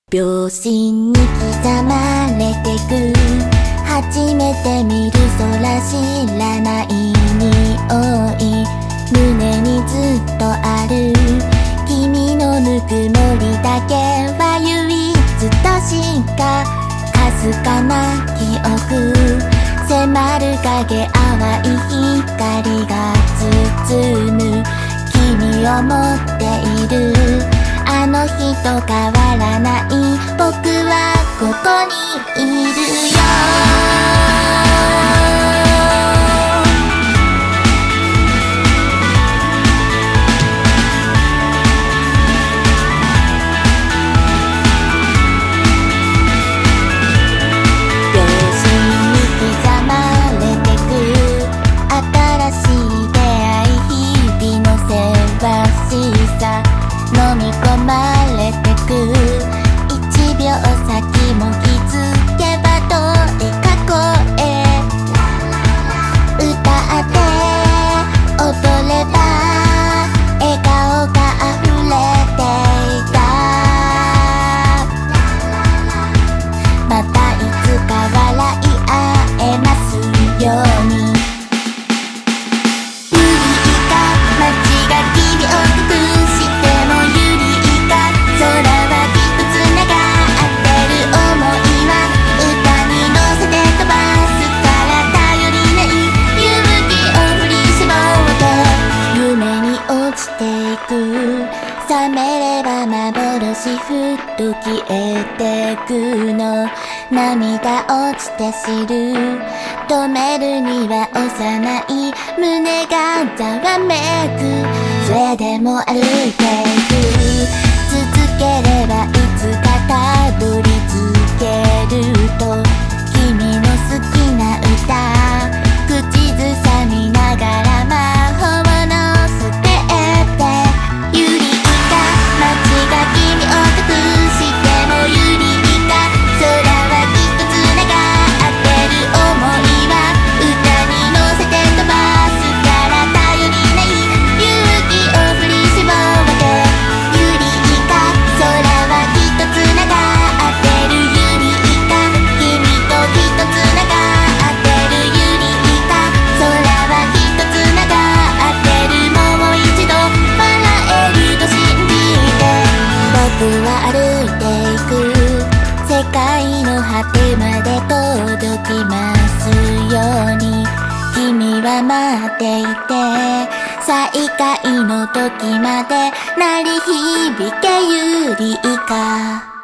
秒針に刻まれてく、初めて見る空知らない匂い、胸にずっとある君のぬくもりだけは唯一としかかすかな記憶、迫る影淡い光が包む君を持っている、あの日と変わらない僕はここにいるよ。秒針に刻まれてく新しい出会い、日々のせわしさ飲み込まれてく、一秒先も気づけば遠い過去へ歌って踊れば笑顔が溢れていた、またいつか笑い合えますように、ゆりか街が君を隠してもゆりか空はきっとつながってる想いは歌に乗せて飛ばすから頼りない勇気を振り絞って夢に落ちていく、覚めれば幻ふっと消えてくの、涙落ちて知る、止めるには幼い胸がざわめく、それでも歩いていく、続ければいつかたどり着けると、君の好きな歌口ずさみながら魔法のステップで、ゆりか街が君を隠してもゆりか空はきっとつながってる想いは歌に乗せて飛ばすから頼りない勇気を振り絞って、ゆりか空はきっとつながってる、ゆりか君ときっとつながってる、ゆりか空はきっとつながってる、もう一度笑えると信じて僕は歩いていく、世界の果てまで届きますように、君は待っていて再会の時まで鳴り響けゆりか。